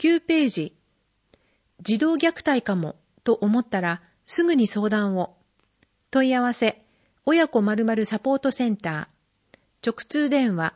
9ページ。児童虐待かもと思ったらすぐに相談を。問い合わせ、親子〇〇サポートセンター。直通電話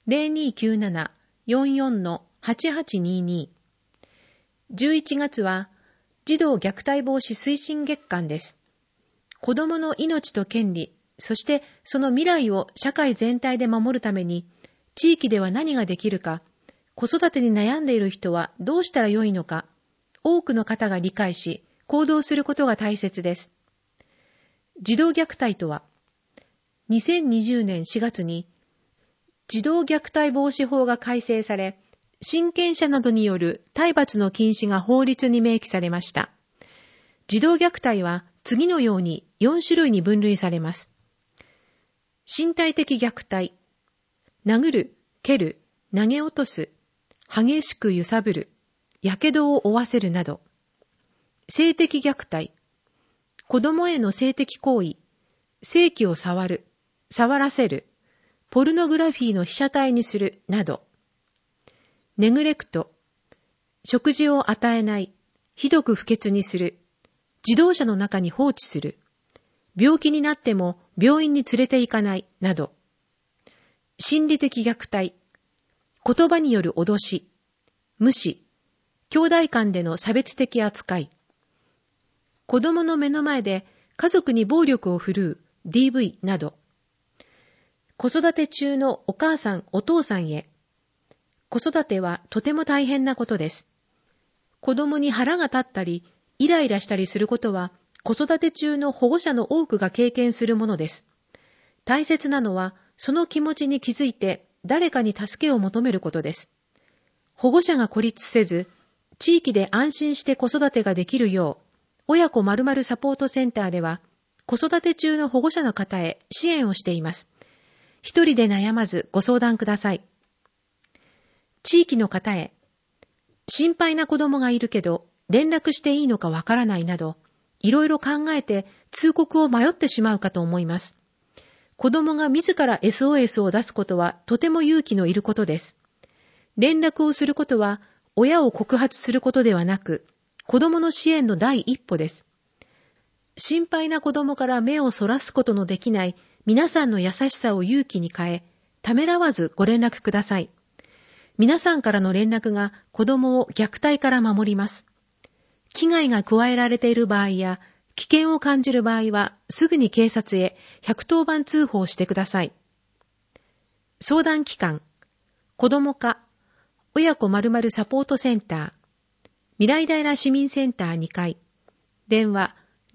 0297-44-8822。11月は児童虐待防止推進月間です。子どもの命と権利、そしてその未来を社会全体で守るために、地域では何ができるか、子育てに悩んでいる人はどうしたらよいのか、多くの方が理解し、行動することが大切です。児童虐待とは、2020年4月に、児童虐待防止法が改正され、親権者などによる体罰の禁止が法律に明記されました。児童虐待は次のように4種類に分類されます。身体的虐待、殴る、蹴る、投げ落とす、激しく揺さぶる、やけどを負わせるなど。性的虐待、子供への性的行為、性器を触る、触らせる、ポルノグラフィーの被写体にするなど。ネグレクト、食事を与えない、ひどく不潔にする、自動車の中に放置する、病気になっても病院に連れて行かないなど。心理的虐待、言葉による脅し、無視、兄弟間での差別的扱い、子供の目の前で家族に暴力を振るう DV など。子育て中のお母さんお父さんへ、子育てはとても大変なことです。子供に腹が立ったりイライラしたりすることは子育て中の保護者の多くが経験するものです。大切なのはその気持ちに気づいて誰かに助けを求めることです。保護者が孤立せず、地域で安心して子育てができるよう、親子〇〇サポートセンターでは、子育て中の保護者の方へ支援をしています。一人で悩まずご相談ください。地域の方へ、心配な子供がいるけど、連絡していいのかわからないなど、いろいろ考えて通告を迷ってしまうかと思います。子供が自ら SOS を出すことはとても勇気のいることです。連絡をすることは親を告発することではなく、子供の支援の第一歩です。心配な子供から目をそらすことのできない皆さんの優しさを勇気に変え、ためらわずご連絡ください。皆さんからの連絡が子供を虐待から守ります。危害が加えられている場合や、危険を感じる場合はすぐに警察へ110番通報してください。相談機関、子ども課、親子〇〇サポートセンター、未来平市民センター2階、電話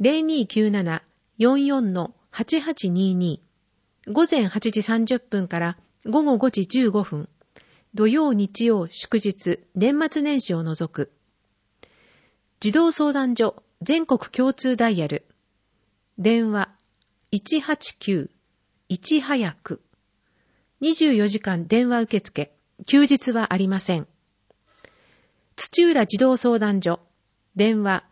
0297-44-8822、午前8時30分から午後5時15分、土曜日曜祝日年末年始を除く。児童相談所全国共通ダイヤル。電話189-1早く。24時間電話受付。休日はありません。土浦児童相談所。電話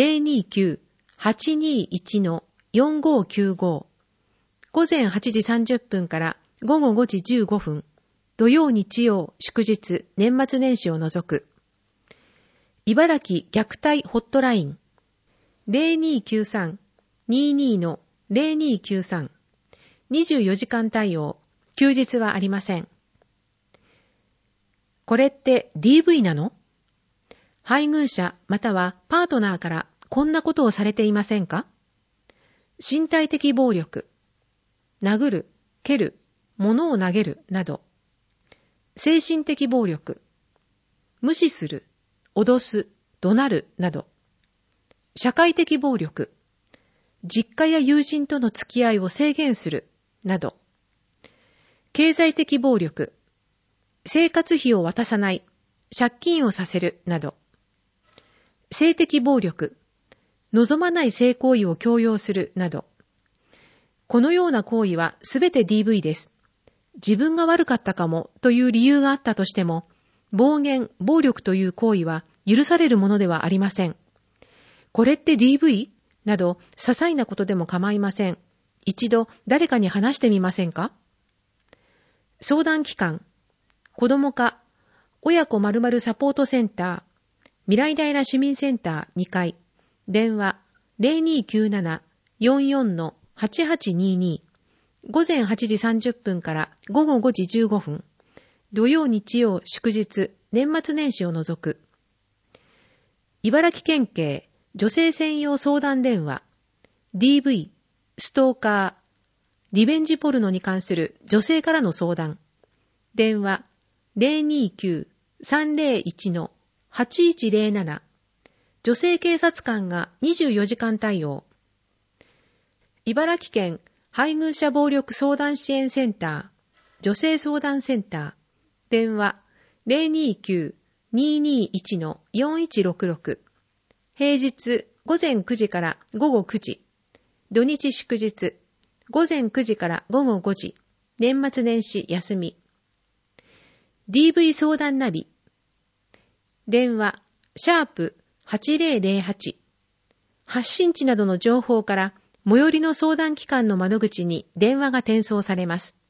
029-821-4595。午前8時30分から午後5時15分。土曜日曜祝日年末年始を除く。茨城虐待ホットライン 0293-22-0293 24時間対応、休日はありません。これって DV なの？配偶者またはパートナーからこんなことをされていませんか？身体的暴力、殴る、蹴る、物を投げるなど。精神的暴力、無視する、脅す、怒鳴るなど。社会的暴力、実家や友人との付き合いを制限するなど。経済的暴力、生活費を渡さない、借金をさせるなど。性的暴力、望まない性行為を強要するなど。このような行為はすべて DV です。自分が悪かったかもという理由があったとしても、暴言、暴力という行為は許されるものではありません。これって DV？ など、些細なことでも構いません。一度誰かに話してみませんか？相談機関、子ども課、親子〇〇サポートセンター、 未来平市民センター2階、電話 0297-44-8822、午前8時30分から午後5時15分、土曜日曜祝日、年末年始を除く。茨城県警女性専用相談電話、DV、ストーカー、リベンジポルノに関する女性からの相談。電話 029-301-8107。女性警察官が24時間対応。茨城県配偶者暴力相談支援センター、女性相談センター。電話 029-221-4166。平日午前9時から午後9時。土日祝日。午前9時から午後5時。年末年始休み。DV 相談ナビ。電話、#8008。発信地などの情報から、最寄りの相談機関の窓口に電話が転送されます。